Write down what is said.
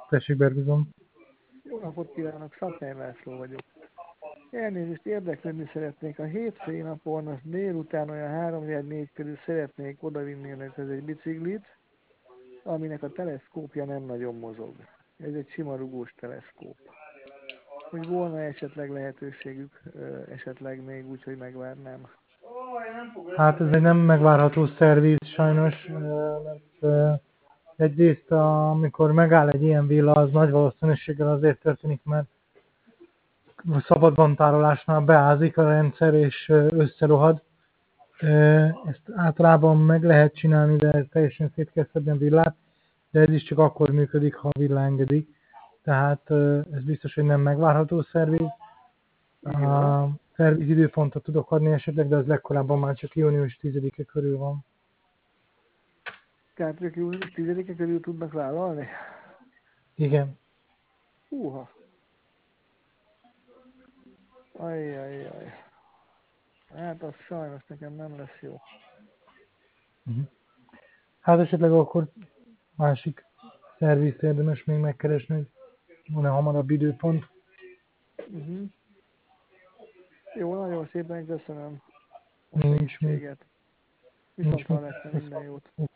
Tessék, Bergizom. Jó napot kívánok, Szatmány László vagyok. Elnézést, érdeklődni szeretnék. A hétfői napon az délután olyan 3-4 körül szeretnék odavinni önökhöz egy biciklit, aminek a teleszkópja nem nagyon mozog. Ez egy sima rugós teleszkóp. Hogy volna esetleg lehetőségük, esetleg még úgy, hogy megvárnám. Hát ez egy nem megvárható szerviz sajnos, mert egyrészt amikor megáll egy ilyen villa, az nagy valószínűséggel azért történik, mert szabadban tárolásnál beázik a rendszer és összerohad. Ezt általában meg lehet csinálni, de teljesen szét kell szedni a villát, de ez is csak akkor működik, ha a villa engedik. Tehát ez biztos, hogy nem megvárható szerviz. A szerviz időpontot tudok adni esetleg, de az legkorábban már csak június 10-e körül van. Tehát ők június 10-e körül tudnak vállalni? Igen. Húha. Ajjajjaj. Hát az sajnos nekem nem lesz jó. Hát esetleg akkor másik szervizt érdemes még megkeresni, hogy van-e hamarabb időpont. Jó, nagyon szépen köszönöm a Nincs még. segítséget. Viszont hallásra, minden jót.